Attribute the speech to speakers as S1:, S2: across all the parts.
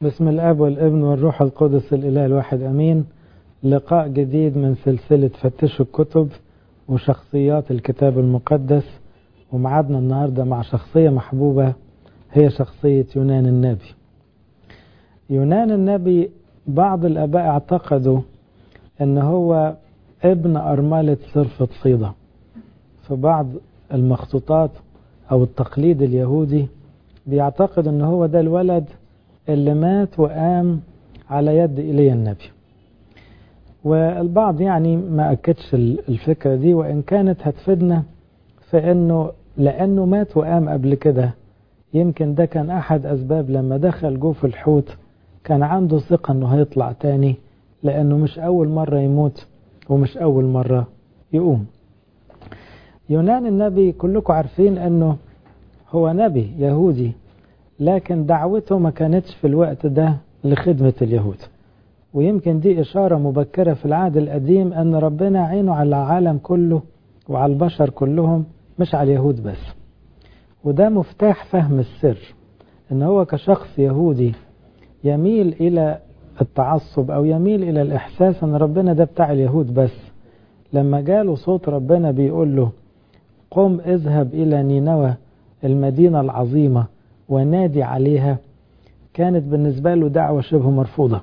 S1: بسم الاب والابن والروح القدس الاله الواحد امين. لقاء جديد من سلسلة فتشوا الكتب وشخصيات الكتاب المقدس، ومعادنا النهاردة مع شخصية محبوبة هي شخصية يونان النبي. يونان النبي بعض الاباء اعتقدوا ان هو ابن ارملة صرفة صيدا. في بعض المخطوطات او التقليد اليهودي بيعتقد ان هو ده الولد اللي مات وقام على يد إيليا النبي، والبعض يعني ما أكدش الفكرة دي، وإن كانت هتفيدنا في أنه لأنه مات وقام قبل كده، يمكن ده كان أحد أسباب لما دخل جوف الحوت كان عنده ثقة أنه هيطلع تاني، لأنه مش أول مرة يموت ومش أول مرة يقوم. يونان النبي كلكم عارفين أنه هو نبي يهودي، لكن دعوته ما كانتش في الوقت ده لخدمة اليهود، ويمكن دي إشارة مبكرة في العهد القديم أن ربنا عينه على العالم كله وعلى البشر كلهم، مش على اليهود بس. وده مفتاح فهم السر، أن هو كشخص يهودي يميل إلى التعصب أو يميل إلى الإحساس أن ربنا ده بتاع اليهود بس. لما جاله صوت ربنا بيقول له قم اذهب إلى نينوى المدينة العظيمة ونادي عليها، كانت بالنسبة له دعوة شبه مرفوضة،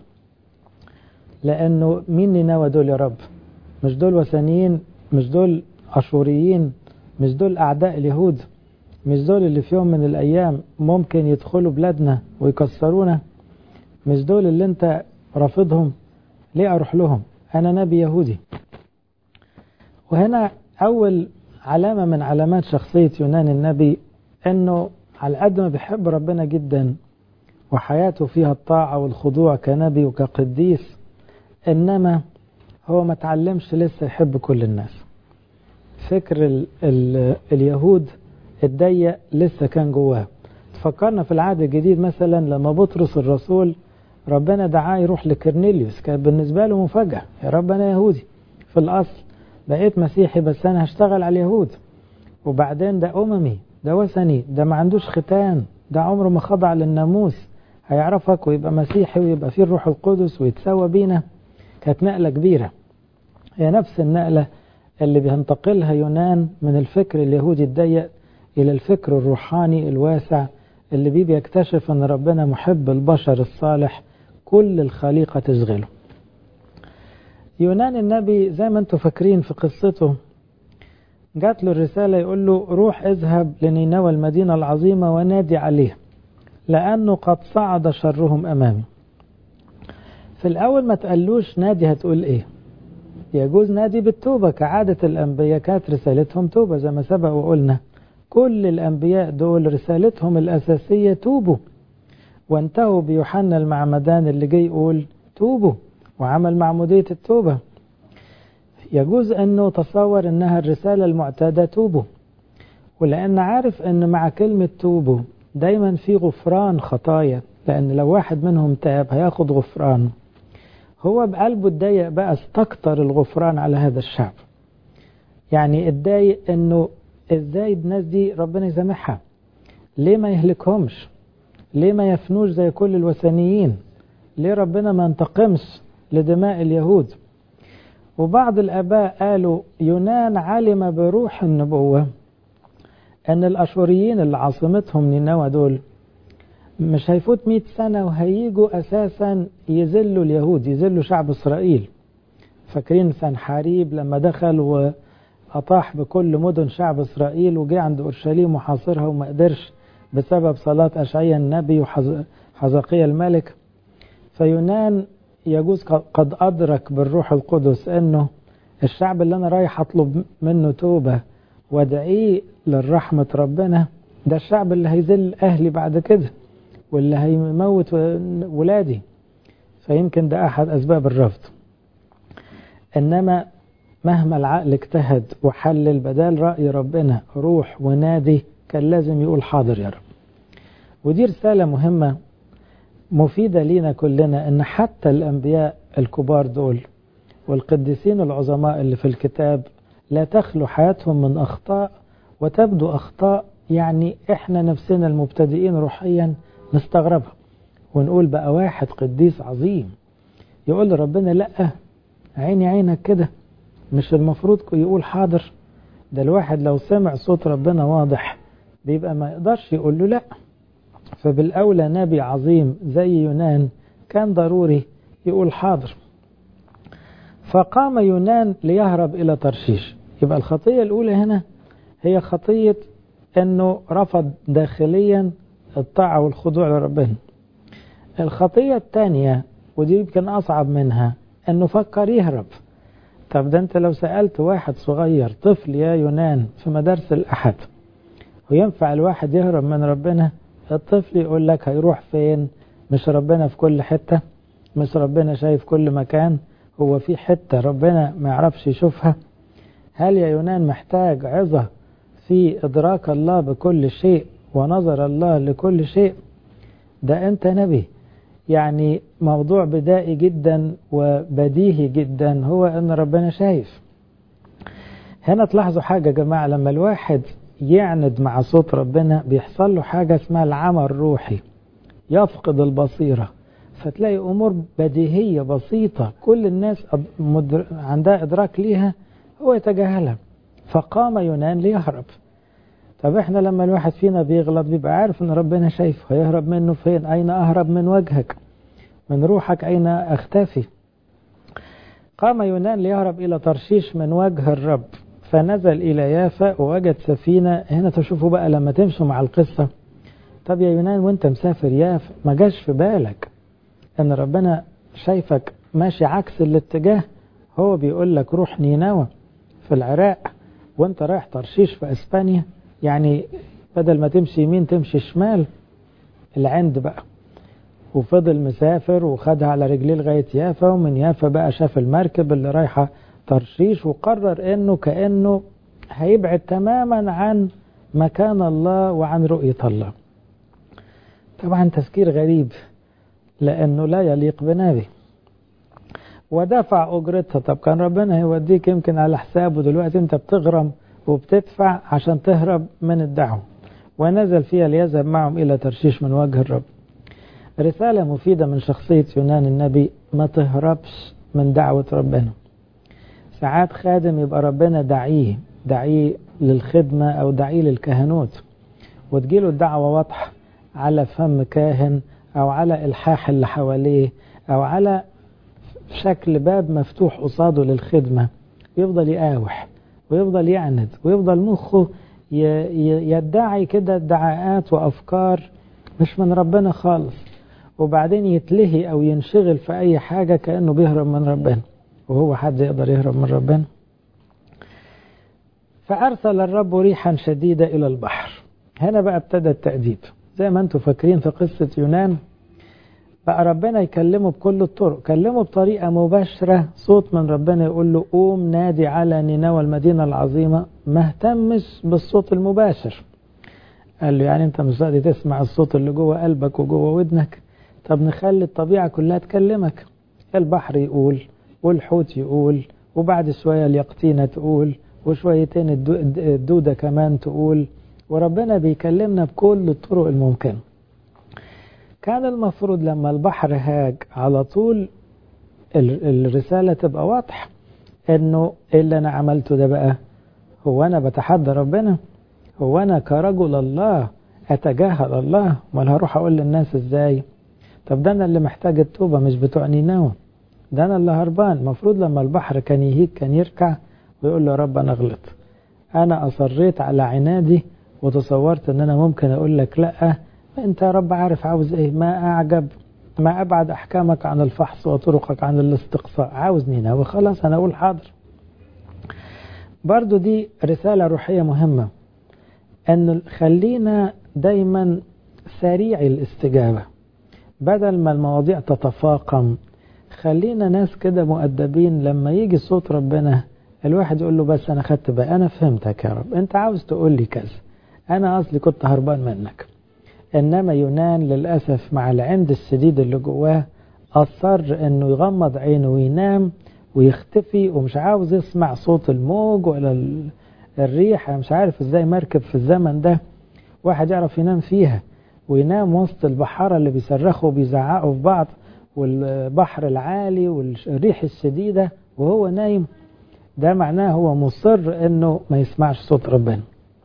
S1: لأنه مين نينوى دول يا رب؟ مش دول وثنيين؟ مش دول أشوريين؟ مش دول أعداء اليهود؟ مش دول اللي في يوم من الأيام ممكن يدخلوا بلادنا ويكسرونا؟ مش دول اللي انت رافضهم؟ ليه أروح لهم؟ أنا نبي يهودي. وهنا أول علامة من علامات شخصية يونان النبي أنه على قد ما بيحب ربنا جدا وحياته فيها الطاعة والخضوع كنبي وكقديس، إنما هو ما تعلمش لسه يحب كل الناس. فكر اليهود الضيق لسه كان جواه. تفكرنا في العهد الجديد مثلا لما بطرس الرسول ربنا دعاه يروح لكرنيليوس، كان بالنسبة له مفاجأة، يا رب أنا يهودي في الأصل، بقيت مسيحي بس أنا هشتغل على اليهود، وبعدين ده أممي، ده وثني، ده ما عندوش ختان، ده عمره ما خضع للناموس، هيعرفك ويبقى مسيحي ويبقى فيه الروح القدس ويتساوى بينا. كانت نقلة كبيرة، هي نفس النقلة اللي بينتقلها يونان من الفكر اليهودي الضيق إلى الفكر الروحاني الواسع اللي بيكتشف أن ربنا محب البشر الصالح، كل الخليقة تشغله. يونان النبي زي ما انتم فاكرين في قصته، جات له الرسالة يقول له روح اذهب لنينوى المدينة العظيمة ونادي عليه لأنه قد صعد شرهم أمامي. في الأول ما تقلوش نادي هتقول إيه؟ يجوز نادي بالتوبة كعادة الأنبياء، كانت رسالتهم توبة زي ما سبق وقلنا، كل الأنبياء دول رسالتهم الأساسية توبوا، وانتهوا بيوحنا المعمدان اللي جاي يقول توبوا وعمل معمودية التوبة. يجوز أنه تصور أنها الرسالة المعتادة توبوا، ولأن عارف أن مع كلمة توبوا دايما في غفران خطايا، لأن لو واحد منهم تاب هياخد غفران، هو بقلبه الضيق بقى استكتر الغفران على هذا الشعب. يعني اتضايق أنه إزاي الناس دي ربنا يسامحها، ليه ما يهلكهمش، ليه ما يفنوش زي كل الوثنيين، ليه ربنا ما ينتقمش لدماء اليهود. وبعض الآباء قالوا يونان علم بروح النبوة أن الأشوريين اللي عاصمتهم نينوى دول مش هيفوت 100 سنة وهيجوا أساسا يذلوا اليهود، يذلوا شعب إسرائيل. فاكرين سنحاريب لما دخل وأطاح بكل مدن شعب إسرائيل وجاء عند أورشليم وحاصرها وما قدرش بسبب صلاة أشعيا النبي وحزقيا الملك. فيونان يجوز قد أدرك بالروح القدس أنه الشعب اللي أنا رايح أطلب منه توبة وادعيه للرحمة ربنا، ده الشعب اللي هيذل أهلي بعد كده واللي هيموت ولادي. فيمكن ده أحد أسباب الرفض. إنما مهما العقل اجتهد وحلل بدال رأي ربنا روح ونادي، كان لازم يقول حاضر يا رب. ودي رسالة مهمة مفيدة لينا كلنا، ان حتى الانبياء الكبار دول والقديسين العظماء اللي في الكتاب لا تخلو حياتهم من اخطاء، وتبدو اخطاء يعني احنا نفسنا المبتدئين روحيا نستغربها، ونقول بقى واحد قديس عظيم يقول لربنا لأ، عيني عينك كده، مش المفروض يقول حاضر؟ ده الواحد لو سمع صوت ربنا واضح بيبقى ما يقدرش يقول له لأ. فبالأولى نبي عظيم زي يونان كان ضروري يقول حاضر. فقام يونان ليهرب إلى ترشيش. يبقى الخطية الأولى هنا هي خطية أنه رفض داخليا الطاعة والخضوع لربنا. الخطية الثانية ودي يمكن أصعب منها أنه فكر يهرب. طب ده أنت لو سألت واحد صغير طفل يا يونان في مدارس الأحد وينفع الواحد يهرب من ربنا؟ الطفل يقول لك هيروح فين؟ مش ربنا في كل حتة؟ مش ربنا شايف كل مكان؟ هو في حتة ربنا ما يعرفش يشوفها؟ هل يا يونان محتاج عظة في إدراك الله بكل شيء ونظر الله لكل شيء؟ ده أنت نبي. يعني موضوع بدائي جدا وبديهي جدا هو أن ربنا شايف. هنا تلاحظوا حاجة يا جماعة، لما الواحد يعند مع صوت ربنا بيحصل له حاجة اسمها العمى الروحي، يفقد البصيرة، فتلاقي أمور بديهية بسيطة كل الناس عندها إدراك ليها هو يتجاهلها. فقام يونان ليهرب. طب احنا لما الواحد فينا بيغلط بيبقى عارف ان ربنا شايفه، هيهرب منه فين؟ اين اهرب من وجهك؟ من روحك اين اختفي؟ قام يونان ليهرب الى ترشيش من وجه الرب، فنزل الى يافا ووجد سفينة. هنا تشوفوا بقى لما تمشوا مع القصة، طب يا يونان وانت مسافر يافا ما جاش في بالك ان ربنا شايفك ماشي عكس الاتجاه؟ هو بيقول لك روح نينوى في العراق وانت رايح ترشيش في اسبانيا، يعني بدل ما تمشي يمين تمشي شمال. العند بقى، وفضل مسافر وخدها على رجليه لغاية يافا، ومن يافا بقى شاف المركب اللي رايحة ترشيش وقرر انه كأنه هيبعد تماما عن مكان الله وعن رؤية الله. طبعا تفكير غريب لانه لا يليق بنبي. ودفع اجرتها. طب كان ربنا هيوديك يمكن على حسابه، دلوقتي انت بتغرم وبتدفع عشان تهرب من الدعوة. ونزل فيها ليذهب معهم إلى ترشيش من وجه الرب. رسالة مفيدة من شخصية يونان النبي، ما تهربش من دعوة ربنا. ساعات خادم يبقى ربنا دعيه للخدمة أو دعيه للكهنوت، وتجيله الدعوة واضحة على فم كاهن أو على إلحاح اللي حواليه أو على شكل باب مفتوح قصاده للخدمة، يفضل يقاوح ويفضل يعند ويفضل مخه يدعي كده ادعاءات وأفكار مش من ربنا خالص، وبعدين يتلهي أو ينشغل في أي حاجة كأنه بيهرب من ربنا، وهو حد يقدر يهرب من ربنا؟ فأرسل الرب ريحا شديدة إلى البحر. هنا بقى ابتدى التأديب. زي ما انتم فاكرين في قصة يونان بقى ربنا يكلمه بكل الطرق، كلمه بطريقة مباشرة، صوت من ربنا يقول له قوم نادي على نينوى المدينة العظيمة، ما اهتمش بالصوت المباشر. قال له يعني انت مش راضي تسمع الصوت اللي جوه قلبك وجوه ودنك؟ طب نخلي الطبيعة كلها تكلمك. البحر يقول والحوت يقول وبعد شوية اليقطينة تقول وشويتين الدودة كمان تقول، وربنا بيكلمنا بكل الطرق الممكنة. كان المفروض لما البحر هاج على طول الرسالة تبقى واضحة، انه اللي انا عملته ده بقى هو انا بتحدى ربنا؟ هو انا كرجل الله اتجاهل الله؟ ما هروح اقول للناس ازاي؟ طب ده انا اللي محتاج التوبة مش بتوع نينوى، ده انا اللي هربان. المفروض لما البحر كان يهيج كان يركع ويقول له يا رب انا غلط، انا اصريت على عنادي وتصورت ان انا ممكن اقول لك لا، انت يا رب عارف عاوز ايه، ما اعجب ما ابعد احكامك عن الفحص وطرقك عن الاستقصاء، عاوز نينوى خلاص انا اقول حاضر. برضو دي رسالة روحية مهمة، ان خلينا دايما سريع الاستجابة بدل ما المواضيع تتفاقم. خلينا ناس كده مؤدبين، لما يجي صوت ربنا الواحد يقول له بس انا خدت بقى، انا فهمتك يا رب، انت عاوز تقول لي كذا، انا اصلي كنت هربان منك. انما يونان للأسف مع العند الشديد اللي جواه اصر انه يغمض عينه وينام ويختفي، ومش عاوز يسمع صوت الموج ولا الريح. مش عارف ازاي مركب في الزمن ده واحد يعرف ينام فيها، وينام وسط البحارة اللي بيصرخوا وبيزعقوا في بعض والبحر العالي والريح الشديدة وهو نايم، ده معناه هو مصر انه ما يسمعش صوت ربنا.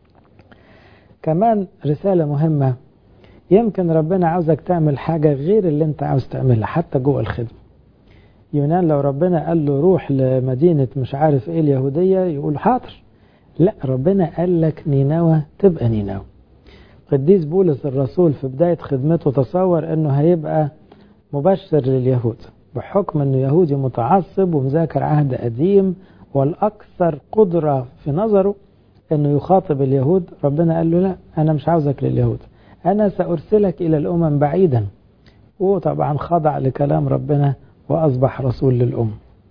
S1: كمان رسالة مهمة، يمكن ربنا عاوزك تعمل حاجة غير اللي انت عاوز تعملها حتى جوه الخدمة. يونان لو ربنا قال له روح لمدينة مش عارف ايه اليهودية يقول حاضر، لا ربنا قال لك نينوى تبقى نينوى. قديس بولس الرسول في بداية خدمته تصور انه هيبقى مبشر لليهود بحكم انه يهودي متعصب ومذاكر عهد قديم والاكثر قدرة في نظره انه يخاطب اليهود. ربنا قال له لا انا مش عاوزك لليهود، انا سأرسلك الى الامم بعيدا. وطبعا خضع لكلام ربنا واصبح رسول للأمم.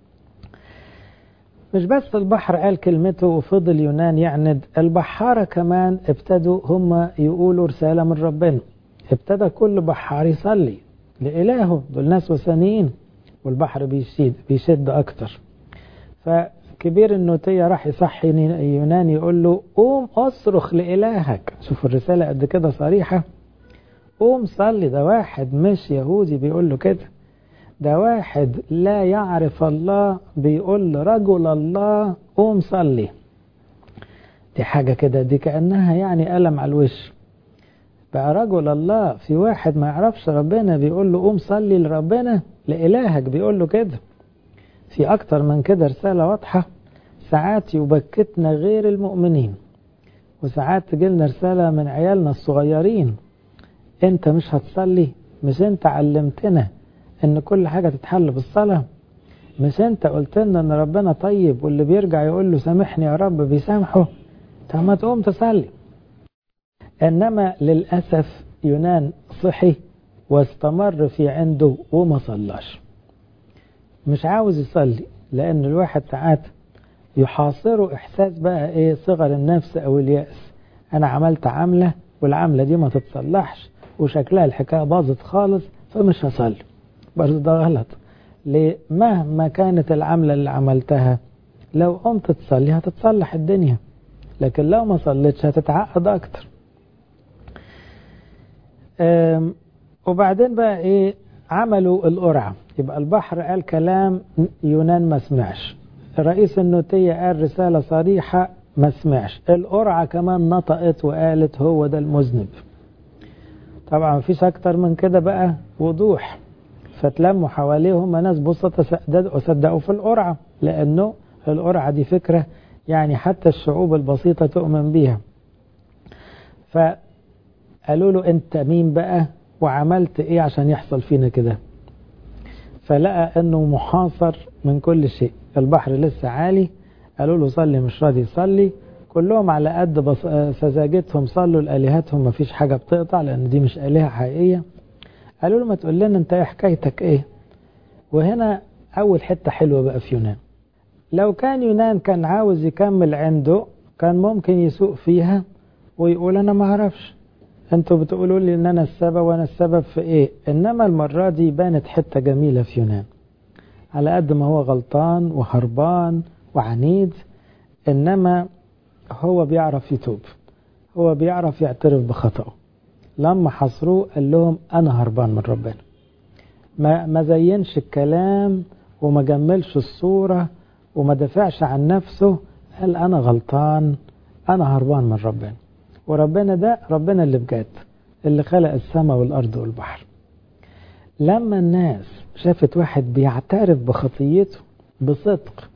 S1: مش بس البحر قال كلمته وفضل يونان يعند، البحارة كمان ابتدوا هم يقولوا رسالة من ربنا. ابتدى كل بحار يصلي لإلهه، دول ناس وثنيين والبحر بيشد أكتر. فكبير النوتية راح يصحي يونان يقول له قوم اصرخ لإلهك. شوفوا الرسالة قد كده صريحة، قوم صلي. ده واحد مش يهودي بيقول له كده، ده واحد لا يعرف الله بيقول رجل الله قوم صلي. دي حاجة كده، دي كأنها يعني قلم على الوش. بقى رجل الله في واحد ما يعرفش ربنا بيقول له قوم صلي لربنا لإلهك بيقول له كده. في أكتر من كده رسالة واضحة. ساعات يبكتنا غير المؤمنين، وساعات تجيلنا رسالة من عيالنا الصغيرين، انت مش هتصلي؟ مش انت علمتنا ان كل حاجة تتحل بالصلاة؟ مش انت قلت لنا ان ربنا طيب واللي بيرجع يقول له سامحني يا رب بيسامحه؟ طب ما تقوم تصلي. انما للأسف يونان صحي واستمر في عنده وما صلاش، مش عاوز يصلي. لان الواحد ساعات يحاصره احساس بقى ايه، صغر النفس او اليأس. انا عملت عملة والعملة دي ما تتصلحش وشكلها الحكاية باظت خالص فمش هصلي. برضه ده غلط. ليه؟ مهما كانت العملة اللي عملتها لو قمت تصلي هتتصلح الدنيا، لكن لو ما صليتش هتتعقد اكتر. وبعدين بقى ايه عملوا القرعة. يبقى البحر قال كلام يونان ما سمعش، رئيس النوتية قال رسالة صريحة ما سمعش، القرعة كمان نطقت وقالت هو ده المذنب. طبعا مفيش اكتر من كده بقى وضوح. فتلموا حواليهم ناس بسطة وصدقوا في القرعة، لأنه القرعة دي فكرة يعني حتى الشعوب البسيطة تؤمن بيها. فقالوا له أنت مين بقى وعملت إيه عشان يحصل فينا كده؟ فلقى أنه محاصر من كل شيء. البحر لسه عالي، قالوا له صلي مش راضي يصلي. كلهم على قد سذاجتهم صلوا لآلهتهم، مفيش حاجة بتقطع لأن دي مش آلهة حقيقية. قالوا له ما تقول لنا انت ايه حكايتك ايه. وهنا اول حتة حلوة بقى في يونان. لو كان يونان كان عاوز يكمل عنده كان ممكن يسوق فيها ويقول انا ما اعرفش، انتوا بتقولوا لي ان انا السبب وانا السبب في ايه. انما المرة دي بانت حتة جميلة في يونان. على قد ما هو غلطان وهربان وعنيد، انما هو بيعرف يتوب، هو بيعرف يعترف بخطأه. لما حصروه قال لهم أنا هربان من ربنا، ما زينش الكلام وما جملش الصورة وما دافعش عن نفسه. قال أنا غلطان، أنا هربان من ربنا. وربنا ده ربنا اللي بجد، اللي خلق السماء والأرض والبحر. لما الناس شافت واحد بيعترف بخطيته بصدق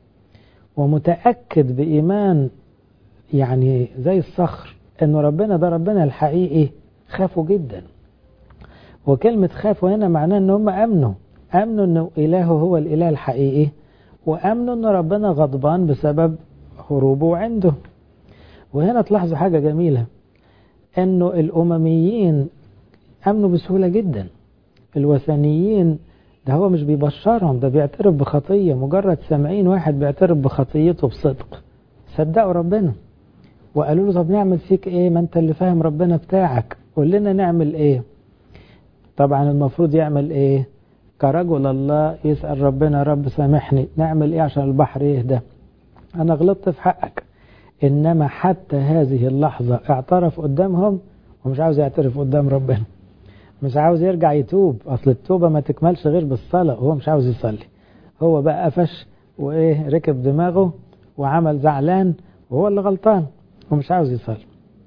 S1: ومتأكد بإيمان يعني زي الصخر إنه ربنا ده ربنا الحقيقي، خافوا جدا. وكلمة خافوا هنا معناه ان هم امنوا انه الهه هو الاله الحقيقي، وامنوا ان ربنا غضبان بسبب هروبه عنده. وهنا تلاحظوا حاجة جميلة، انه الامميين امنوا بسهولة جدا. الوثنيين ده هو مش بيبشرهم، ده بيعترف بخطية. مجرد سامعين واحد بيعترف بخطيته بصدق صدقوا ربنا وقالوا له طب نعمل فيك ايه، ما انت اللي فاهم ربنا بتاعك، قول لنا نعمل ايه. طبعا المفروض يعمل ايه كرجل الله؟ يسأل ربنا رب سامحني، نعمل ايه عشان البحر يهدى، انا غلطت في حقك. انما حتى هذه اللحظة اعترف قدامهم ومش عاوز يعترف قدام ربنا. مش عاوز يرجع يتوب، أصل التوبة ما تكملش غير بالصلاة، وهو مش عاوز يصلي. هو بقى قفش وإيه، ركب دماغه وعمل زعلان، وهو اللي غلطان ومش عاوز يصلي.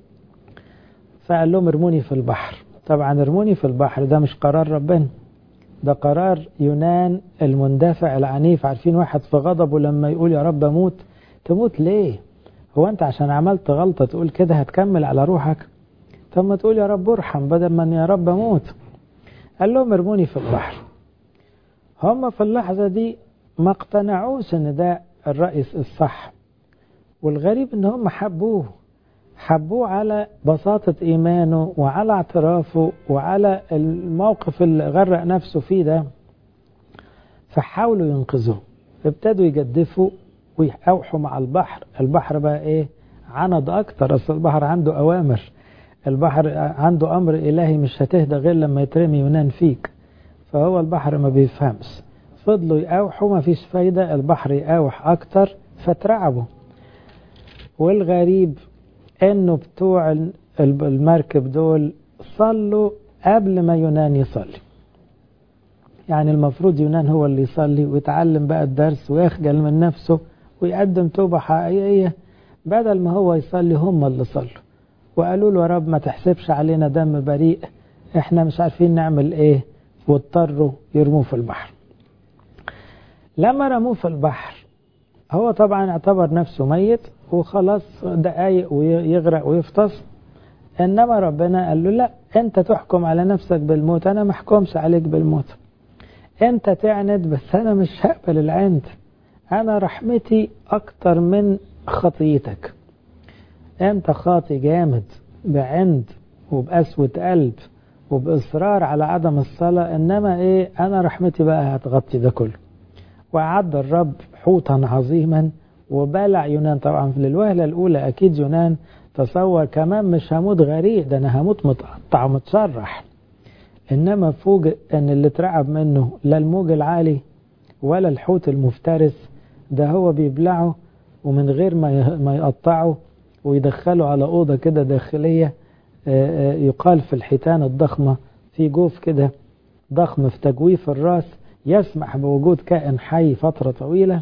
S1: فقال لهم ارموني في البحر. طبعا ارموني في البحر ده مش قرار ربنا، ده قرار يونان المندفع العنيف. عارفين واحد في غضبه لما يقول يا رب اموت، تموت ليه؟ هو انت عشان عملت غلطة تقول كده هتكمل على روحك؟ طب ما تقول يا رب ارحم بدل ما يا رب اموت. قال لهم ارموني في البحر. هم في اللحظة دي ما اقتنعوش ان ده الرئيس الصح، والغريب ان هم حبوه على بساطة إيمانه وعلى اعترافه وعلى الموقف اللي غرق نفسه فيه ده، فحاولوا ينقذوه. ابتدوا يجدفوا ويأوحوا مع البحر. البحر بقى ايه؟ عند اكتر، اصل البحر عنده اوامر، البحر عنده امر الهي، مش هتهدى غير لما يترمي يونان فيك. فهو البحر ما بيفهمش. فضلوا يأوحوا، ما فيش فايدة، البحر يأوح اكتر فترعبوا. والغريب انه بتوع المركب دول صلوا قبل ما يونان يصلي. يعني المفروض يونان هو اللي يصلي ويتعلم بقى الدرس ويخجل من نفسه ويقدم توبة حقيقية، بدل ما هو يصلي هم اللي صلوا وقالوا له يا رب ما تحسبش علينا دم بريء، احنا مش عارفين نعمل ايه، واضطروا يرموه في البحر. لما رموه في البحر هو طبعا اعتبر نفسه ميت وخلاص دقايق ويغرق ويفطس، انما ربنا قال له لا، انت تحكم على نفسك بالموت، انا ما احكمش عليك بالموت. انت تعند بس انا مش هقبل العند، انا رحمتي اكتر من خطيتك. انت خاطي جامد بعند وبقسوة قلب وبإصرار على عدم الصلاة، انما ايه، انا رحمتي بقى هتغطي ده كله. وأعد الرب حوتا عظيما وبلع يونان. طبعا في الوهلة الأولى أكيد يونان تصور كمان مش هموت غريق، ده أنا هموت متقطع ومتشرح. إنما فوجئ أن اللي اترعب منه لا الموج العالي ولا الحوت المفترس، ده هو بيبلعه ومن غير ما يقطعه ويدخله على أوضة كده داخلية، يقال في الحيتان الضخمة في جوف كده ضخم في تجويف الراس يسمح بوجود كائن حي فترة طويلة،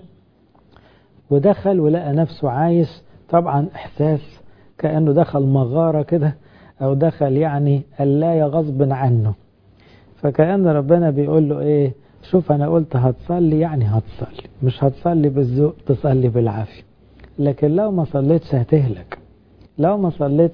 S1: ودخل ولقى نفسه عايش. طبعا إحساس كأنه دخل مغارة كده، أو دخل يعني اللاية غصب عنه. فكأن ربنا بيقول له إيه، شوف أنا قلت هتصلي يعني هتصلي، مش هتصلي بالذوق، تصلي بالعافية. لكن لو ما صليتش هتهلك، لو ما صليتش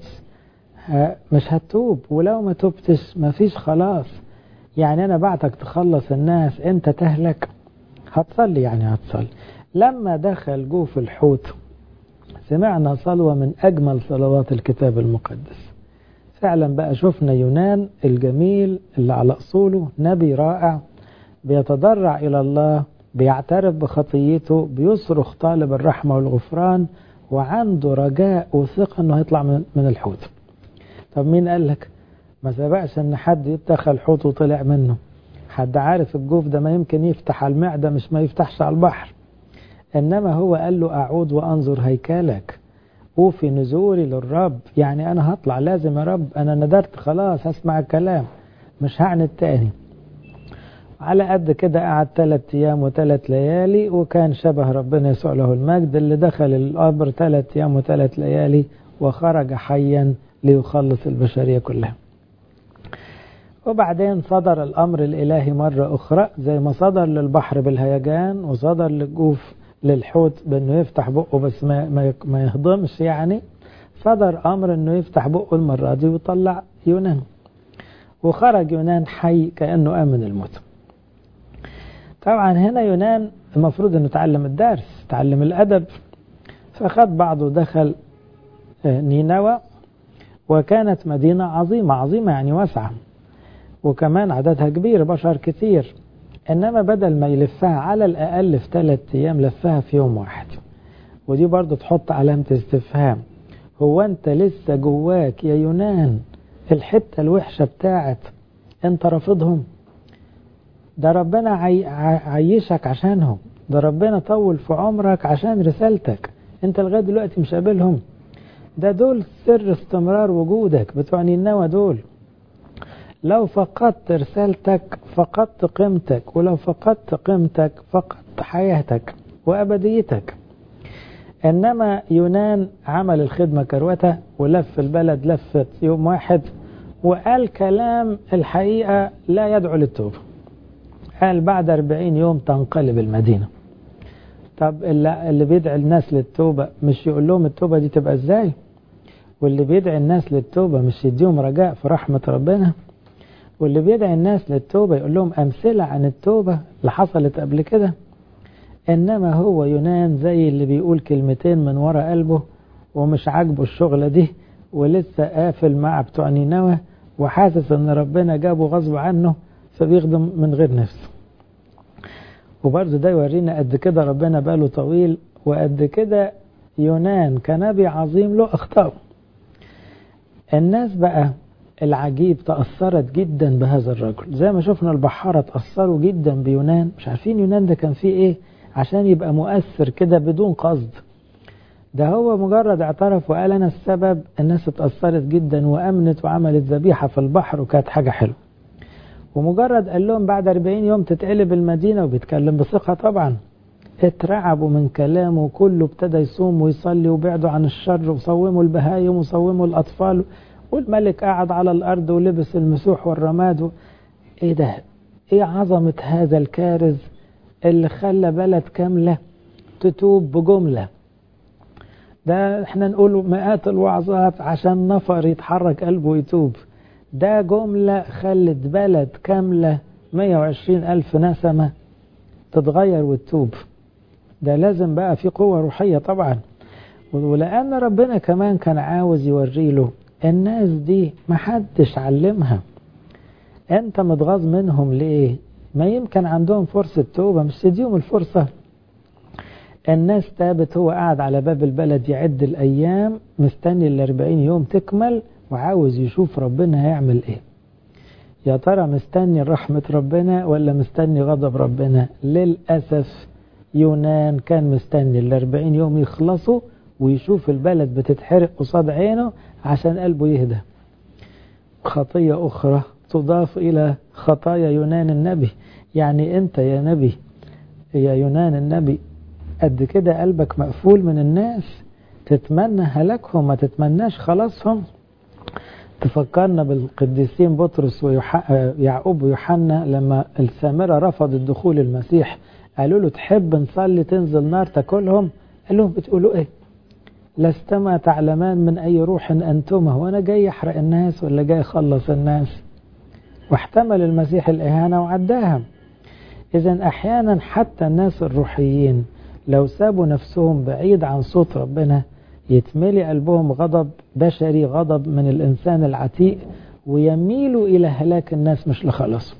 S1: مش هتتوب، ولو ما توبتش مفيش خلاص. يعني أنا بعتك تخلص الناس، أنت تهلك، هتصلي يعني هتصلي. لما دخل جوف الحوت سمعنا صلوة من أجمل صلوات الكتاب المقدس. فعلا بقى شفنا يونان الجميل اللي على أصوله نبي رائع، بيتضرع إلى الله، بيعترف بخطيته، بيصرخ طالب الرحمة والغفران، وعنده رجاء وثقة أنه هيطلع من الحوت. طب مين قال لك؟ ما سبقش أن حد يدخل الحوت وطلع منه. حد عارف الجوف ده ما يمكن يفتح على المعدة، مش ما يفتحش على البحر. إنما هو قال له أعود وأنظر هيكلك، وفي نزوري للرب، يعني أنا هطلع لازم يا رب، أنا ندرت خلاص هسمع الكلام مش هعند تاني. على قد كده قعد 3 أيام و3 ليالي، وكان شبه ربنا يسوع له المجد اللي دخل القبر 3 أيام و3 ليالي وخرج حيا ليخلص البشرية كلها. وبعدين صدر الأمر الإلهي مرة أخرى، زي ما صدر للبحر بالهيجان وصدر للجوف للحوت بأنه يفتح بقه بس ما يهضمش، يعني صدر أمر أنه يفتح بقه المرة دي ويطلع يونان. وخرج يونان حي كأنه قام من الموت. طبعا هنا يونان المفروض أنه تعلم الدرس، تعلم الأدب، فخد بعضه ودخل نينوى، وكانت مدينة عظيمة يعني واسعة، وكمان عددها كبير، بشر كتير. إنما بدل ما يلفها على الأقل في 3 أيام لفها في يوم واحد. ودي برضو تحط علامة استفهام، هو أنت لسه جواك يا يونان الحتة الوحشة بتاعت أنت رافضهم؟ ده ربنا عيشك عشانهم، ده ربنا طول في عمرك عشان رسالتك، أنت لغاية دلوقتي مش قابلهم. ده دول سر استمرار وجودك بتوع نينوى دول. لو فقدت رسالتك فقدت قيمتك، ولو فقدت قيمتك فقدت حياتك وأبديتك. إنما يونان عمل الخدمة كروته ولف البلد لفت يوم واحد، وقال كلام الحقيقة لا يدعو للتوبة. قال بعد 40 يوم تنقلب المدينة. طب اللي بيدعي الناس للتوبة مش يقول لهم التوبة دي تبقى ازاي؟ واللي بيدعي الناس للتوبة مش يديهم رجاء في رحمة ربنا؟ واللي بيدعي الناس للتوبة يقول لهم أمثلة عن التوبة اللي حصلت قبل كده؟ إنما هو يونان زي اللي بيقول كلمتين من وراء قلبه ومش عاجبه الشغلة دي، ولسه قافل مع بتوع نينوى وحاسس ان ربنا جابه غصب عنه، فبيخدم من غير نفسه. وبرضه ده يورينا قد كده ربنا باله طويل، وقد كده يونان كنبي عظيم له أخطأ. الناس بقى العجيب تأثرت جدا بهذا الرجل، زي ما شفنا البحارة تأثروا جدا بيونان. مش عارفين يونان ده كان فيه ايه عشان يبقى مؤثر كده بدون قصد. ده هو مجرد اعترف وقال أنا السبب، الناس اتأثرت جدا وأمنت وعملت ذبيحة في البحر وكانت حاجة حلوة. ومجرد قال لهم بعد 40 يوم تتقلب المدينة، وبيتكلم بثقة طبعا، اترعبوا من كلامه، وكله ابتدى يصوم ويصلي وبعدوا عن الشر وصوموا البهايم وصوموا الأطفال، والملك قعد على الأرض ولبس المسوح والرماد. ايه ده؟ ايه عظمة هذا الكارز اللي خلى بلد كاملة تتوب بجملة؟ ده احنا نقول مئات الوعظات عشان نفر يتحرك قلبه ويتوب، ده جملة خلت بلد كاملة 120,000 نسمة تتغير وتتوب. ده لازم بقى في قوة روحية طبعا. ولأن ربنا كمان كان عاوز يوري له الناس دي محدش علمها، انت متغاظ منهم ليه؟ ما يمكن عندهم فرصة توبة، مش تديهم الفرصة. الناس تابت، هو قاعد على باب البلد يعد الأيام مستني 40 يوم تكمل وعاوز يشوف ربنا هيعمل ايه. يا ترى مستني رحمة ربنا ولا مستني غضب ربنا؟ للأسف يونان كان مستني 40 يوم يخلصوا ويشوف البلد بتتحرق قصاد عينه عشان قلبه يهدى. خطية أخرى تضاف إلى خطايا يونان النبي. يعني أنت يا نبي، يا يونان النبي، قد كده قلبك مقفول من الناس، تتمنى هلاكهم ما تتمناش خلاصهم. تفكرنا بالقديسين بطرس ويعقوب ويوحنا لما السامرة رفضت دخول المسيح، قالوا له تحب نصلي تنزل نار تاكلهم؟ قال لهم بتقولوا ايه؟ لستما تعلمان من اي روح انتما، وانا جاي احرق الناس ولا جاي اخلص الناس؟ واحتمل المسيح الاهانة وعداها. اذا احيانا حتى الناس الروحيين لو سابوا نفسهم بعيد عن صوت ربنا يتملي قلبهم غضب بشري، غضب من الإنسان العتيق، ويميلوا إلى هلاك الناس مش لخلاص.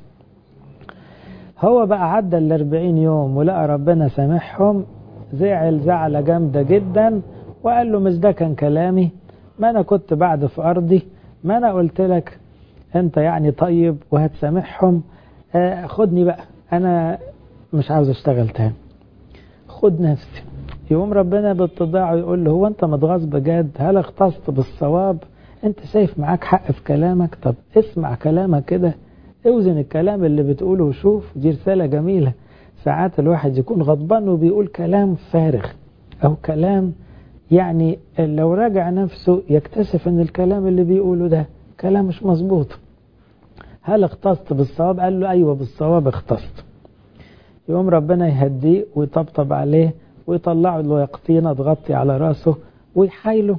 S1: هو بقى عدى 40 يوم ولقى ربنا سامحهم، زعل زعلة جامدة جدا وقال له مش ده كان كلامي؟ ما أنا كنت بعد في أرضي، ما أنا قلت لك أنت يعني طيب وهتسامحهم. خدني بقى، أنا مش عاوز أشتغل تاني، خد نفسي. يقوم ربنا باتضاعه يقول له هو أنت متغاظ بجد؟ هل اختصت بالصواب؟ أنت شايف معاك حق في كلامك؟ طب اسمع كلامك كده، اوزن الكلام اللي بتقوله وشوف. دي رسالة جميلة. ساعات الواحد يكون غضبان وبيقول كلام فارغ أو كلام يعني لو راجع نفسه يكتشف أن الكلام اللي بيقوله ده كلام مش مظبوط. هل اختصت بالصواب؟ قال له أيوة بالصواب اختصت. يقوم ربنا يهديه ويطبطب عليه ويطلعوا له يقطينة تغطي على راسه ويحايله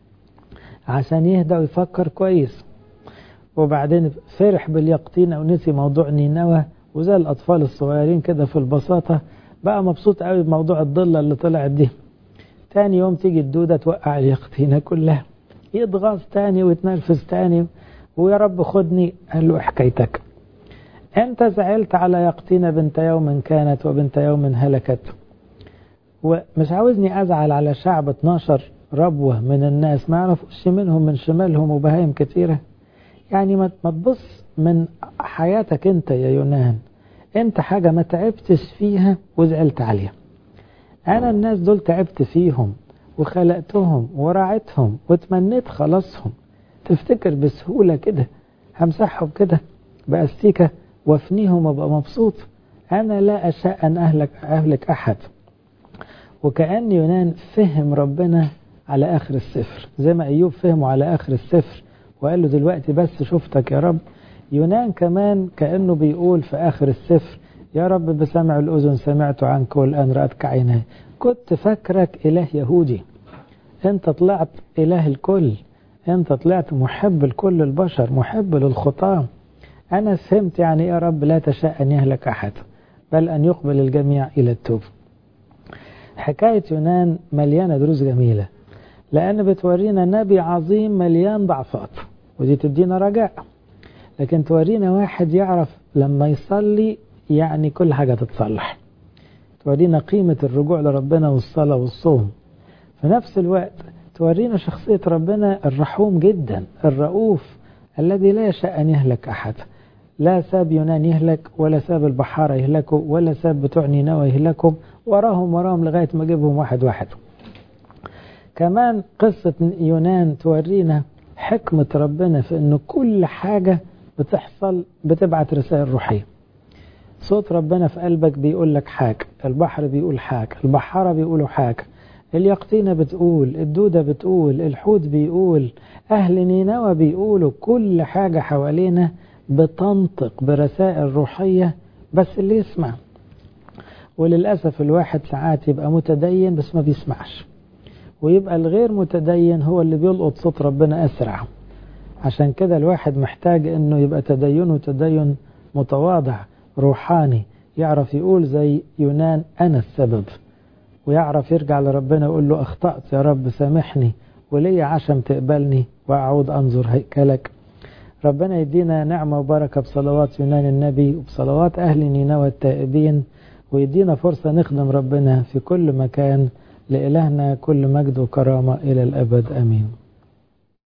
S1: عشان يهدى ويفكر كويس. وبعدين فرح باليقطينة ونسي موضوع نينوى، وزي الأطفال الصغيرين كده في البساطة بقى مبسوط قوي بموضوع الضلة اللي طلعت دي. تاني يوم تيجي الدودة توقع اليقطينة كلها، يتغاظ تاني ويتنرفز تاني، ويا رب خدني. قال له حكايتك، أنت زعلت على يقطينة بنت يوم كانت وبنت يوم هلكت، ومش عاوزني أزعل على شعب 12 ربوة من الناس ما يعرفوش منهم من شمالهم وبهايم كتيرة. يعني ما تبص من حياتك أنت يا يونان، أنت حاجة ما تعبتش فيها وزعلت عليها. أنا الناس دول تعبت فيهم وخلقتهم ورعتهم وتمنيت خلاصهم. تفتكر بسهولة كده همسحهم كده؟ بأستيكة وافنيهم وابقى مبسوط. أنا لا أشاء أن أهلك أحد. وكأن يونان فهم ربنا على آخر السفر، زي ما أيوب فهمه على آخر السفر وقال له دلوقتي بس شفتك يا رب. يونان كمان كأنه بيقول في آخر السفر يا رب بسمع الأذن سمعت عنك والآن رأتك عيناي. كنت فاكرك إله يهودي، أنت طلعت إله الكل، أنت طلعت محب لكل البشر، محب للخطاة. أنا فهمت يعني يا رب لا تشاء أن يهلك أحد بل أن يقبل الجميع إلى التوبة. حكاية يونان مليانة دروس جميلة، لأن بتورينا نبي عظيم مليان ضعفات، ودي تدينا رجاء. لكن تورينا واحد يعرف لما يصلي يعني كل حاجة تتصلح. تورينا قيمة الرجوع لربنا والصلاة والصوم. في نفس الوقت تورينا شخصية ربنا الرحوم جدا، الرؤوف الذي لا يشاء أن يهلك أحد. لا ساب يونان يهلك، ولا ساب البحارة يهلكوا، ولا ساب بتوع نينوى يهلكوا، وراهم لغاية ما جيبهم واحد واحد. كمان قصة يونان تورينا حكمة ربنا في أنه كل حاجة بتحصل بتبعت رسائل روحية. صوت ربنا في قلبك بيقول لك حاجة، البحر بيقول حاجة، البحارة بيقولوا حاجة، اليقطينة بتقول، الدودة بتقول، الحوت بيقول، أهل نينوى بيقولوا. كل حاجة حوالينا بتنطق برسائل روحية بس اللي يسمع. وللأسف الواحد ساعات يبقى متدين بس ما بيسمعش، ويبقى الغير متدين هو اللي بيلقط صوت ربنا أسرع. عشان كده الواحد محتاج أنه يبقى تدين متواضع روحاني، يعرف يقول زي يونان أنا السبب، ويعرف يرجع لربنا ويقول له أخطأت يا رب سامحني، ولي عشم تقبلني وأعود أنظر هيكلك. ربنا يدينا نعمة وبركة بصلوات يونان النبي وبصلوات أهل نينوى التائبين، ويدينا فرصة نخدم ربنا في كل مكان. لإلهنا كل مجد وكرامة إلى الأبد آمين.